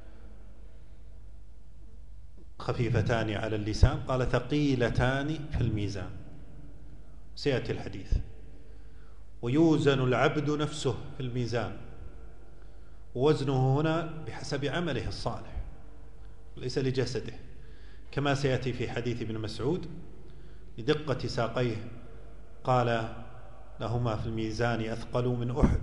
خفيفتان على اللسان قال ثقيلتان في الميزان، سيأتي الحديث. ويوزن العبد نفسه في الميزان، ووزنه هنا بحسب عمله الصالح ليس لجسده، كما سيأتي في حديث ابن مسعود لدقة ساقيه قال لهما في الميزان أثقل من أحد.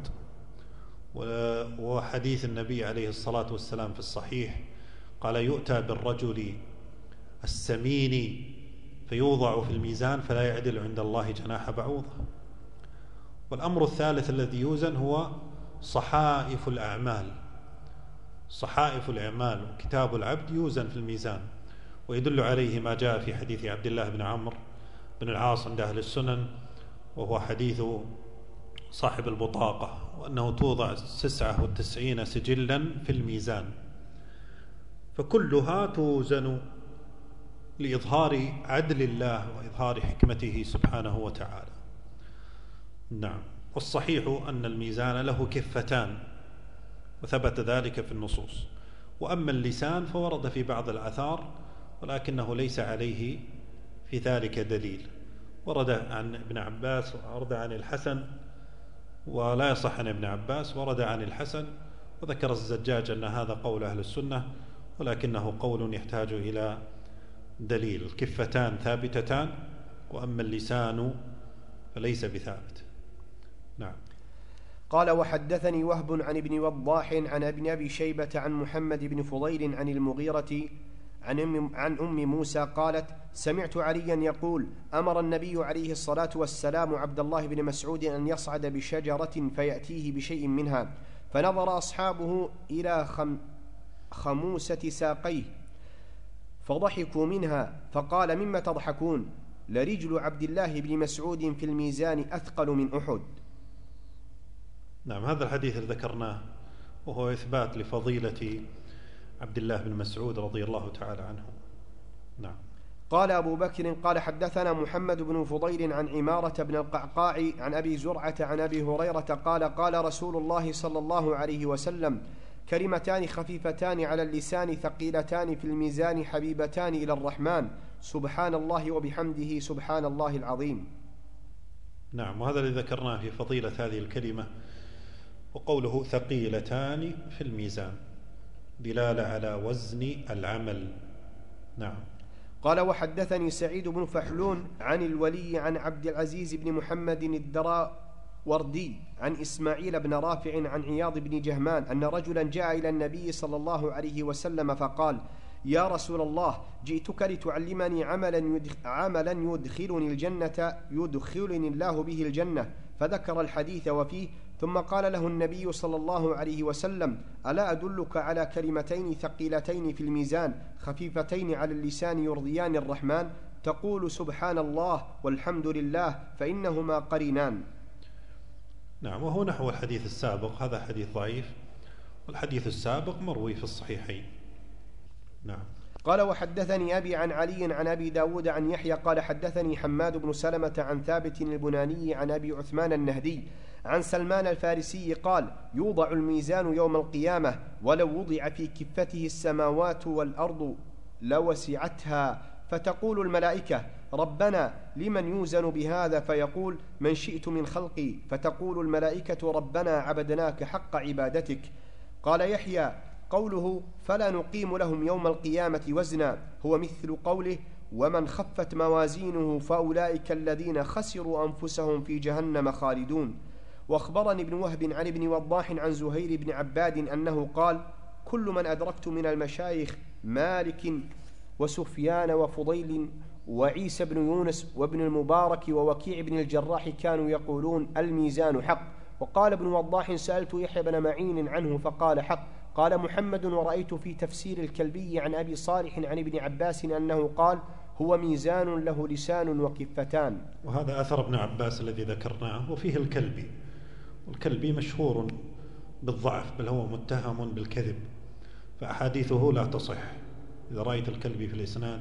وحديث النبي عليه الصلاة والسلام في الصحيح قال يؤتى بالرجل السمين فيوضع في الميزان فلا يعدل عند الله جناح بعوضة. والأمر الثالث الذي يوزن هو صحائف الأعمال. صحائف الأعمال وكتاب العبد يوزن في الميزان، ويدل عليه ما جاء في حديث عبد الله بن عمرو بن العاص عند أهل السنن، وهو حديث صاحب البطاقة، وأنه توضع تسعة وتسعين سجلا في الميزان، فكلها توزن لإظهار عدل الله وإظهار حكمته سبحانه وتعالى. نعم. والصحيح أن الميزان له كفتان، وثبت ذلك في النصوص. وأما اللسان فورد في بعض الآثار ولكنه ليس عليه في ذلك دليل. ورد عن ابن عباس، ورد عن الحسن، ولا يصح عن ابن عباس، ورد عن الحسن وذكر الزجاج أن هذا قول أهل السنة، ولكنه قول يحتاج إلى دليل. الكفتان ثابتتان، وأما اللسان فليس بثابت. نعم. قال وحدثني وهب عن ابن وضاح عن ابن أبي شيبة عن محمد بن فضيل عن المغيرة عن أم, عن أم موسى قالت سمعت عليا يقول أمر النبي عليه الصلاة والسلام عبد الله بن مسعود أن يصعد بشجرة فيأتيه بشيء منها، فنظر أصحابه إلى خم خموسة ساقيه فضحكوا منها، فقال مما تضحكون؟ لرجل عبد الله بن مسعود في الميزان أثقل من أحد. نعم، هذا الحديث اللي ذكرناه وهو إثبات لفضيلة عبد الله بن مسعود رضي الله تعالى عنه. نعم. قال أبو بكر قال حدثنا محمد بن فضيل عن عمارة بن القعقاع عن أبي زرعة عن أبي هريرة قال قال رسول الله صلى الله عليه وسلم كلمتان خفيفتان على اللسان ثقيلتان في الميزان حبيبتان إلى الرحمن سبحان الله وبحمده سبحان الله العظيم. نعم، وهذا الذي ذكرناه في فضيلة هذه الكلمة، وقوله ثقيلتان في الميزان دلالة على وزن العمل. نعم. قال وحدثني سعيد بن فحلون عن الولي عن عبد العزيز بن محمد الدراوردي عن إسماعيل بن رافع عن عياض بن جهمان أن رجلا جاء إلى النبي صلى الله عليه وسلم فقال يا رسول الله جئتك لتعلمني عملا, يدخ عملا يدخلني الجنة يدخلني الله به الجنة، فذكر الحديث وفيه ثم قال له النبي صلى الله عليه وسلم ألا أدلك على كلمتين ثقيلتين في الميزان خفيفتين على اللسان يرضيان الرحمن تقول سبحان الله والحمد لله فإنهما قرينان. نعم، وهو نحو الحديث السابق، هذا حديث ضعيف، والحديث السابق مروي في الصحيحين. نعم. قال وحدثني أبي عن علي عن أبي داود عن يحيى قال حدثني حماد بن سلمة عن ثابت البناني عن أبي عثمان النهدي عن سلمان الفارسي قال يوضع الميزان يوم القيامة ولو وضع في كفته السماوات والأرض لوسعتها، فتقول الملائكة ربنا لمن يوزن بهذا؟ فيقول من شئت من خلقي، فتقول الملائكة ربنا عبدناك حق عبادتك. قال يحيى قوله فلا نقيم لهم يوم القيامة وزنا هو مثل قوله ومن خفت موازينه فأولئك الذين خسروا أنفسهم في جهنم خالدون. واخبرني ابن وهب عن ابن وضاح عن زهير بن عباد أنه قال كل من أدركت من المشايخ مالك وسفيان وفضيل وعيسى بن يونس وابن المبارك ووكيع بن الجراح كانوا يقولون الميزان حق. وقال ابن وضاح سألت يحيى بن معين عنه فقال حق. قال محمد ورأيت في تفسير الكلبي عن أبي صالح عن ابن عباس أنه قال هو ميزان له لسان وكفتان. وهذا أثر ابن عباس الذي ذكرناه، وفيه الكلبي، والكلبي مشهور بالضعف بل هو متهم بالكذب، فأحاديثه لا تصح. إذا رأيت الكلبي في الإسناد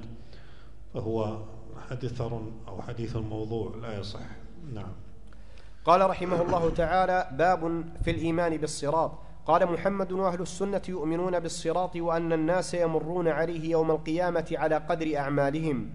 فهو حدثر أو حديث موضوع لا يصح. نعم. قال رحمه الله تعالى باب في الإيمان بالصراط. قال محمد وأهل السنة يؤمنون بالصراط وأن الناس يمرون عليه يوم القيامة على قدر أعمالهم.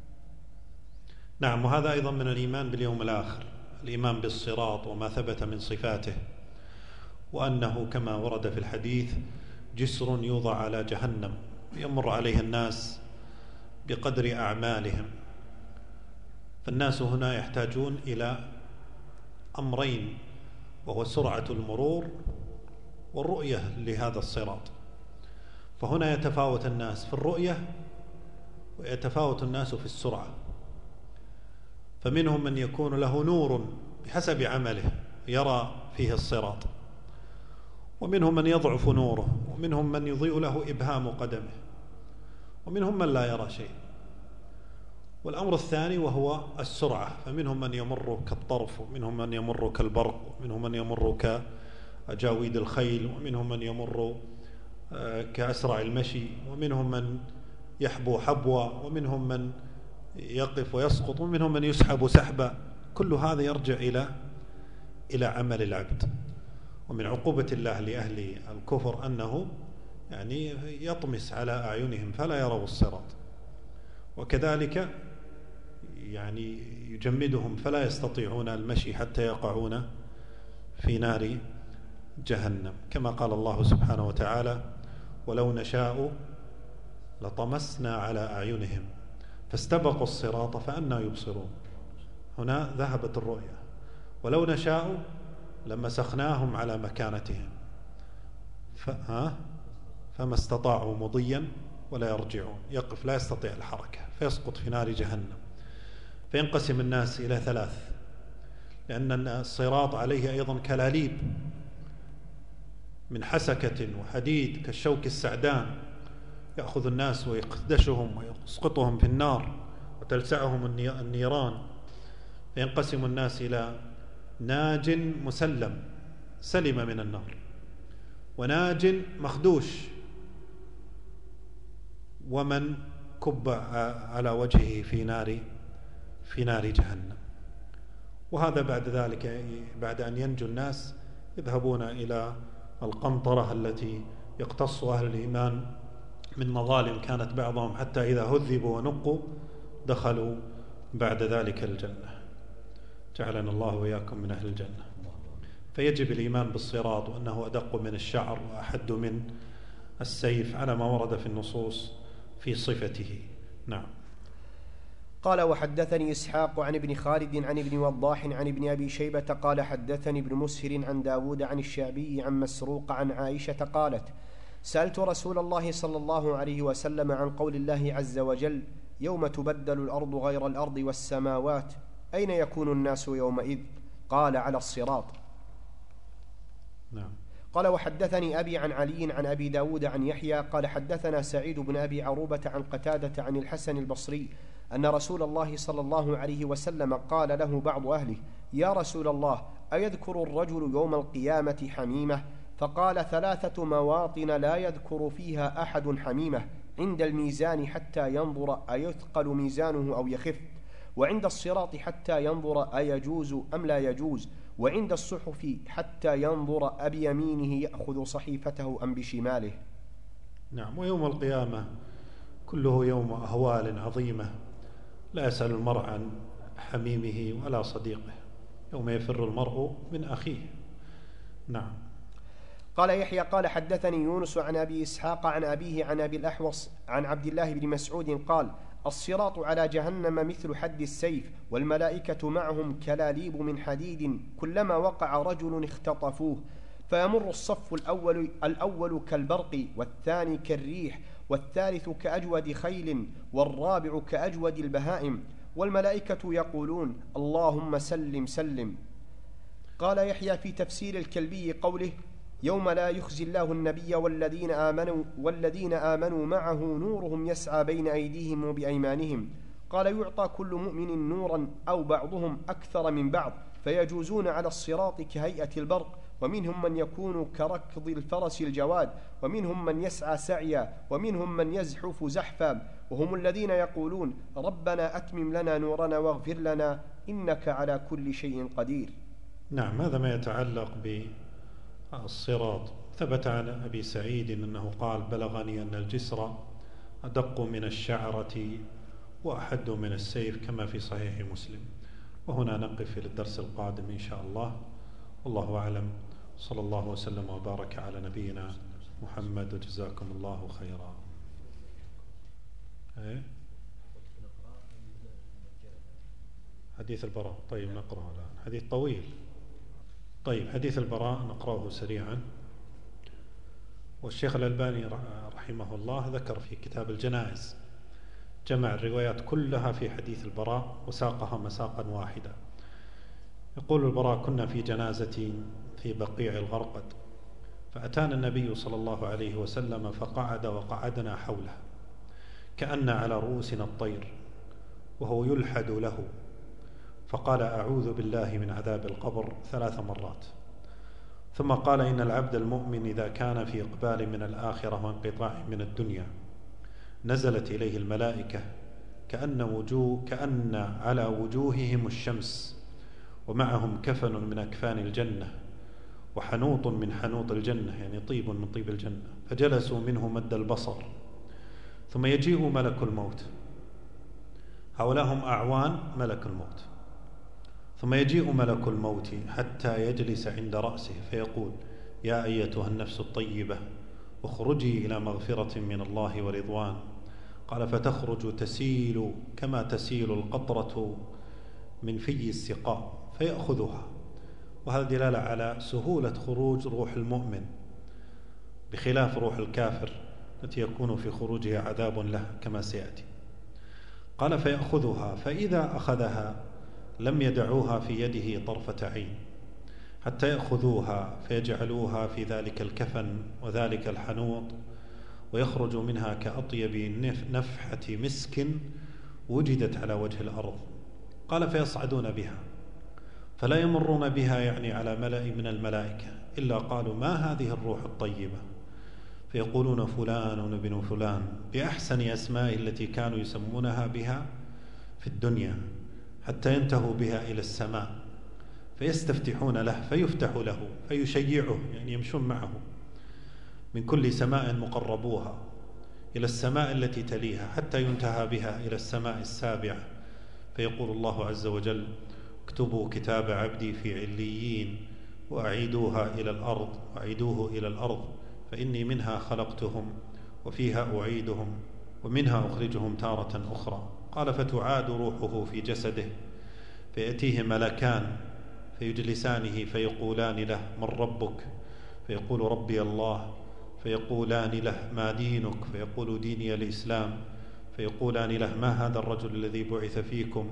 نعم، وهذا أيضا من الإيمان باليوم الآخر، الإيمان بالصراط وما ثبت من صفاته، وأنه كما ورد في الحديث جسر يوضع على جهنم يمر عليه الناس بقدر أعمالهم. فالناس هنا يحتاجون إلى أمرين، وهو سرعة المرور والرؤية لهذا الصراط. فهنا يتفاوت الناس في الرؤية ويتفاوت الناس في السرعة، فمنهم من يكون له نور بحسب عمله يرى فيه الصراط، ومنهم من يضعف نوره، ومنهم من يضيء له إبهام قدمه، ومنهم من لا يرى شيء. والأمر الثاني وهو السرعة، فمنهم من يمر كالطرف، ومنهم من يمر كالبرق، ومنهم من يمر كأجاويد الخيل، ومنهم من يمر كأسرع المشي، ومنهم من يحبو حبوة، ومنهم من يقف ويسقط، ومنهم من يسحب سحبا. كل هذا يرجع إلى إلى عمل العبد. ومن عقوبة الله لأهل الكفر أنه يعني يطمس على أعينهم فلا يروا الصراط، وكذلك يعني يجمدهم فلا يستطيعون المشي حتى يقعون في نار جهنم، كما قال الله سبحانه وتعالى: ولو نشاء لطمسنا على أعينهم فاستبقوا الصراط فأنى يبصرون. هنا ذهبت الرؤية. ولو نشاء لمسخناهم على مكانتهم فما استطاعوا مضيا ولا يرجعون، يقف لا يستطيع الحركة فيسقط في نار جهنم. فينقسم الناس إلى ثلاث، لأن الصراط عليه أيضا كلاليب من حسكة وحديد كالشوك السعدان، يأخذ الناس ويقدشهم ويسقطهم في النار وتلسعهم النيران. فينقسم الناس إلى ناج مسلم سلم من النار، وناج مخدوش، ومن كب على وجهه في نار في نار جهنم. وهذا بعد ذلك، بعد أن ينجو الناس، يذهبون إلى القنطرة التي يقتص أهل الإيمان من مظالم كانت بعضهم، حتى إذا هذبوا ونقوا دخلوا بعد ذلك الجنة. جعلنا الله وإياكم من أهل الجنة. فيجب الإيمان بالصراط، وأنه أدق من الشعر وأحد من السيف على ما ورد في النصوص في صفته. نعم. قال: وحدثني إسحاق عن ابن خالد عن ابن وضاح عن ابن أبي شيبة قال: حدثني ابن مسهر عن داود عن الشعبي عن مسروق عن عائشة قالت: سألت رسول الله صلى الله عليه وسلم عن قول الله عز وجل: يوم تبدل الأرض غير الأرض والسماوات، أين يكون الناس يومئذ؟ قال: على الصراط. نعم. قال: وحدثني أبي عن علي عن أبي داود عن يحيى قال: حدثنا سعيد بن أبي عروبة عن قتادة عن الحسن البصري أن رسول الله صلى الله عليه وسلم قال له بعض أهله: يا رسول الله، أيذكر الرجل يوم القيامة حميمة؟ فقال: ثلاثة مواطن لا يذكر فيها أحد حميمة: عند الميزان حتى ينظر أيثقل ميزانه أو يخف، وعند الصراط حتى ينظر أيجوز أم لا يجوز، وعند الصحف حتى ينظر أبيمينه يأخذ صحيفته أم بشماله. نعم. ويوم القيامة كله يوم أهوال عظيمة، لا يسأل المرء عن حميمه ولا صديقه، يوم يفر المرء من أخيه. نعم. قال يحيى قال: حدثني يونس عن أبي إسحاق عن أبيه عن أبي الأحوص عن عبد الله بن مسعود قال: الصراط على جهنم مثل حد السيف، والملائكة معهم كلاليب من حديد، كلما وقع رجل اختطفوه، فيمر الصف الأول, الأول كالبرق، والثاني كالريح، والثالث كأجود خيل، والرابع كأجود البهائم، والملائكة يقولون: اللهم سلم سلم. قال يحيى في تفسير الكلبي قوله: يوم لا يخزي الله النبي والذين آمنوا, والذين آمنوا معه نورهم يسعى بين أيديهم وبأيمانهم. قال: يعطى كل مؤمن نورا أو بعضهم أكثر من بعض، فيجوزون على الصراط كهيئة البرق، ومنهم من يكون كركض الفرس الجواد، ومنهم من يسعى سعيا، ومنهم من يزحف زحفا، وهم الذين يقولون: ربنا أتمم لنا نورنا واغفر لنا إنك على كل شيء قدير. نعم. هذا ما يتعلق بالصراط. ثبت عن أبي سعيد أنه قال: بلغني أن الجسر أدق من الشعرة وأحد من السيف، كما في صحيح مسلم. وهنا نقف للدرس القادم إن شاء الله، والله أعلم. صلى الله وسلم وبارك على نبينا محمد، وجزاكم الله خيرا. إيه؟ حديث البراء. طيب نقرأه الآن، حديث طويل. طيب حديث البراء نقرأه سريعا. والشيخ الألباني رحمه الله ذكر في كتاب الجنائز، جمع الروايات كلها في حديث البراء وساقها مساقا واحدا. يقول البراء: كنا في جنازة في بقيع الغرقد، فأتانا النبي صلى الله عليه وسلم فقعد وقعدنا حوله كأن على رؤوسنا الطير، وهو يلحد له، فقال: أعوذ بالله من عذاب القبر ثلاث مرات، ثم قال: إن العبد المؤمن إذا كان في إقبال من الآخرة وانقطاع من الدنيا نزلت إليه الملائكة كأن, وجوه كأن على وجوههم الشمس، ومعهم كفن من أكفان الجنة، وحنوط من حنوط الجنة، يعني طيب من طيب الجنة، فجلسوا منه مد البصر، ثم يجيء ملك الموت. هؤلاء هم أعوان ملك الموت. ثم يجيء ملك الموت حتى يجلس عند رأسه فيقول: يا أيتها النفس الطيبة اخرجي إلى مغفرة من الله ورضوان. قال فتخرج تسيل كما تسيل القطرة من في السقاء فيأخذها. وهذا دلالة على سهولة خروج روح المؤمن بخلاف روح الكافر التي يكون في خروجها عذاب له كما سيأتي. قال فيأخذها فإذا أخذها لم يدعوها في يده طرفة عين حتى يأخذوها فيجعلوها في ذلك الكفن وذلك الحنوط ويخرج منها كأطيب نفحة مسك وجدت على وجه الأرض. قال فيصعدون بها فلا يمرون بها يعني على ملأ من الملائكة إلا قالوا ما هذه الروح الطيبة، فيقولون فلان ابن فلان بأحسن أسمائه التي كانوا يسمونها بها في الدنيا حتى ينتهوا بها إلى السماء فيستفتحون له فيفتح له فيشيعه يعني يمشون معه من كل سماء مقربوها إلى السماء التي تليها حتى ينتهى بها إلى السماء السابعة. فيقول الله عز وجل اكتبوا كتاب عبدي في عليين وأعيدوها إلى الأرض وأعيدوه إلى الأرض فإني منها خلقتهم وفيها أعيدهم ومنها أخرجهم تارة أخرى. قال فتعاد روحه في جسده فيأتيه ملكان فيجلسانه فيقولان له من ربك؟ فيقول ربي الله. فيقولان له ما دينك؟ فيقول ديني الإسلام. فيقولان له ما هذا الرجل الذي بعث فيكم؟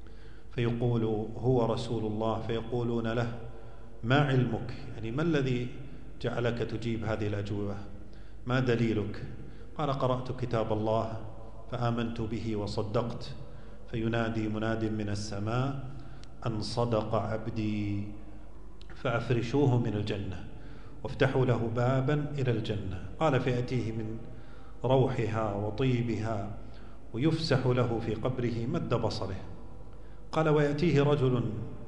فيقول هو رسول الله. فيقولون له ما علمك؟ يعني ما الذي جعلك تجيب هذه الأجوبة؟ ما دليلك؟ قال قرأت كتاب الله فآمنت به وصدقت. فينادي مناد من السماء أن صدق عبدي فأفرشوه من الجنة وافتحوا له بابا إلى الجنة. قال فيأتيه من روحها وطيبها ويفسح له في قبره مد بصره. قال ويأتيه رجل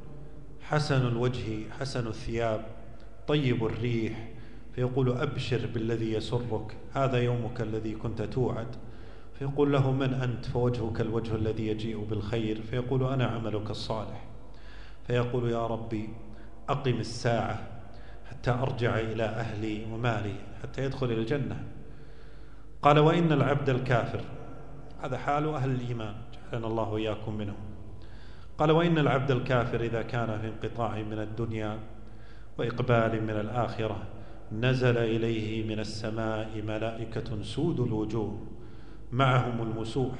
حسن الوجه حسن الثياب طيب الريح فيقول أبشر بالذي يسرك هذا يومك الذي كنت توعد. فيقول له من أنت؟ فوجهك الوجه الذي يجيء بالخير. فيقول أنا عملك الصالح. فيقول يا ربي أقم الساعة حتى أرجع إلى أهلي ومالي حتى يدخل إلى الجنة. قال وإن العبد الكافر هذا حال أهل الإيمان جعلنا الله وإياكم منهم. قال وإن العبد الكافر إذا كان في انقطاع من الدنيا وإقبال من الآخرة نزل إليه من السماء ملائكة سود الوجوه معهم المسوح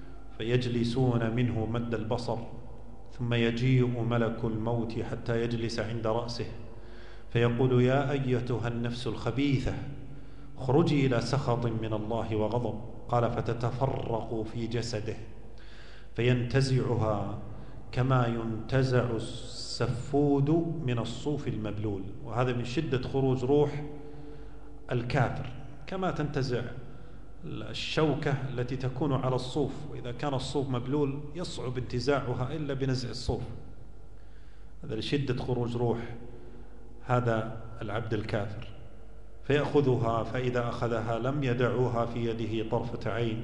فيجلسون منه مد البصر ثم يجيء ملك الموت حتى يجلس عند رأسه فيقول يا أيتها النفس الخبيثة اخرجي إلى سخط من الله وغضب. قال فتتفرق في جسده فينتزعها كما ينتزع السفود من الصوف المبلول. وهذا من شدة خروج روح الكافر كما تنتزع الشوكة التي تكون على الصوف وإذا كان الصوف مبلول يصعب انتزاعها إلا بنزع الصوف. هذا لشدة خروج روح هذا العبد الكافر. فيأخذها فإذا أخذها لم يدعوها في يده طرفة عين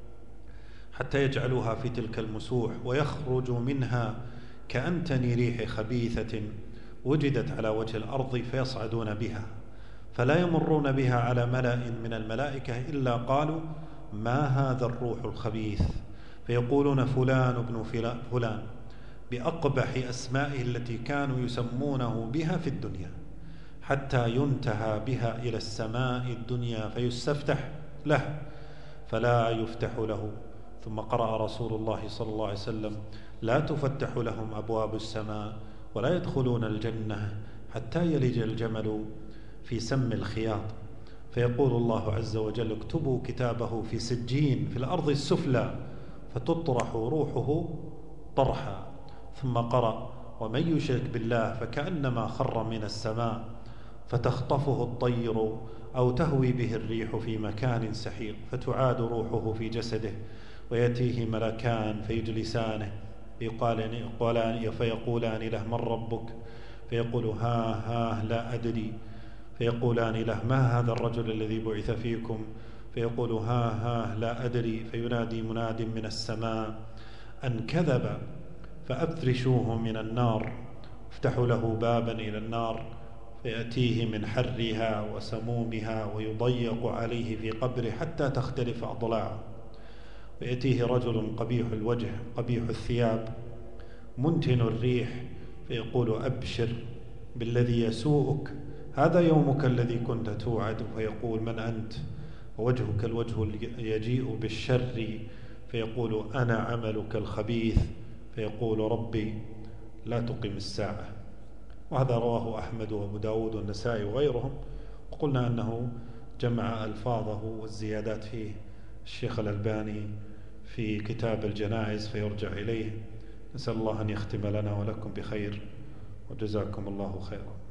حتى يجعلوها في تلك المسوح ويخرج منها كأنتن ريح خبيثة وجدت على وجه الأرض فيصعدون بها فلا يمرون بها على ملأ من الملائكة إلا قالوا ما هذا الروح الخبيث؟ فيقولون فلان ابن فلان بأقبح أسمائه التي كانوا يسمونه بها في الدنيا حتى ينتهى بها إلى السماء الدنيا فيستفتح له فلا يفتح له. ثم قرأ رسول الله صلى الله عليه وسلم لا تفتح لهم أبواب السماء ولا يدخلون الجنة حتى يلج الجمل في سم الخياط. فيقول الله عز وجل اكتبوا كتابه في سجين في الأرض السفلى فتطرح روحه طرحا. ثم قرأ ومن يشرك بالله فكأنما خر من السماء فتخطفه الطير أو تهوي به الريح في مكان سحيق فتعاد روحه في جسده ويأتيه ملكان فيجلسانه فيقولان, فيقولان له من ربك؟ فيقول ها ها لا أدري. فيقولان له ما هذا الرجل الذي بعث فيكم؟ فيقول ها ها لا أدري. فينادي مناد من السماء أن كذب فأفرشوه من النار افتحوا له بابا إلى النار فيأتيه من حرها وسمومها ويضيق عليه في قبره حتى تختلف أضلاعه. ويأتيه رجل قبيح الوجه قبيح الثياب منتن الريح فيقول أبشر بالذي يسوءك، هذا يومك الذي كنت توعد. فيقول من أنت؟ ووجهك الوجه يجيء بالشر فيقول أنا عملك الخبيث، فيقول ربي لا تقم الساعة. وهذا رواه أحمد وأبو داود والنسائي وغيرهم، وقلنا أنه جمع ألفاظه والزيادات فيه الشيخ الألباني في كتاب الجنائز فيرجع إليه. نسأل الله أن يختم لنا ولكم بخير، وجزاكم الله خيرا.